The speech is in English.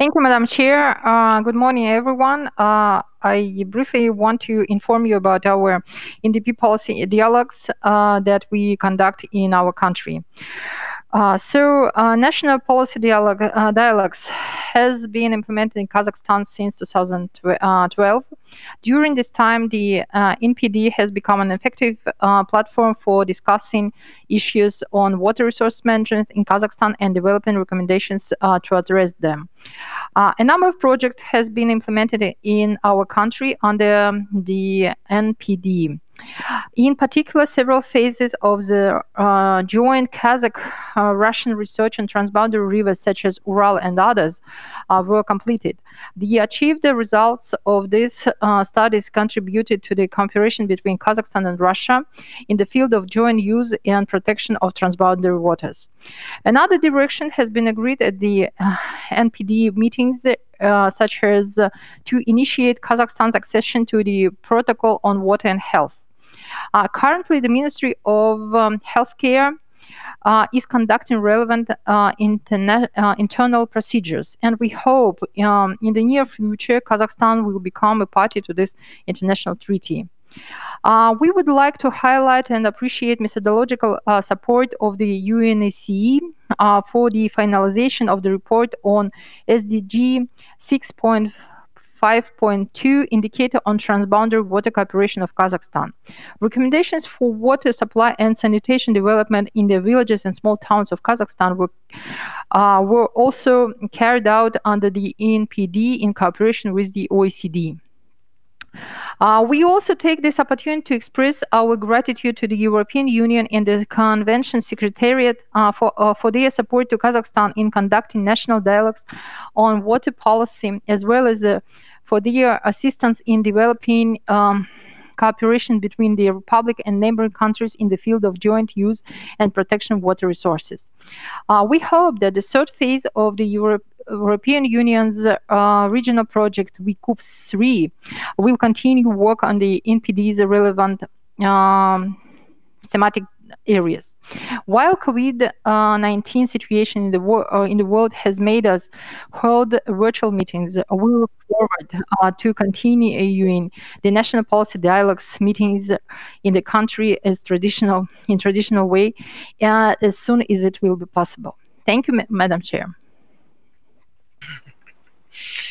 Thank you, Madam Chair. Good morning, everyone. I briefly want to inform you about our NDP policy dialogues that we conduct in our country. National policy dialogues has been implemented in Kazakhstan since 2012. During this time, the NPD has become an effective platform for discussing issues on water resource management in Kazakhstan and developing recommendations to address them. A number of projects has been implemented in our country under the NPD. In particular, several phases of the joint Kazakh-Russian research on transboundary rivers such as Ural and others were completed. The achieved results of these studies contributed to the cooperation between Kazakhstan and Russia in the field of joint use and protection of transboundary waters. Another direction has been agreed at the NPD meetings, such as to initiate Kazakhstan's accession to the Protocol on Water and Health. Currently, the Ministry of Healthcare is conducting relevant internal procedures, and we hope in the near future Kazakhstan will become a party to this international treaty. We would like to highlight and appreciate methodological support of the UNECE for the finalization of the report on SDG 6.5.2 indicator on transboundary water cooperation of Kazakhstan. Recommendations for water supply and sanitation development in the villages and small towns of Kazakhstan were also carried out under the NPD in cooperation with the OECD. We also take this opportunity to express our gratitude to the European Union and the Convention Secretariat for their support to Kazakhstan in conducting national dialogues on water policy, as well as for their assistance in developing cooperation between the Republic and neighboring countries in the field of joint use and protection of water resources. We hope that the third phase of the European Union's regional project, WICUP 3, will continue work on the NPD's relevant thematic areas. While COVID-19 situation in the world has made us hold virtual meetings, we look forward to continuing the national policy dialogues meetings in the country in traditional way as soon as it will be possible. Thank you, Madam Chair.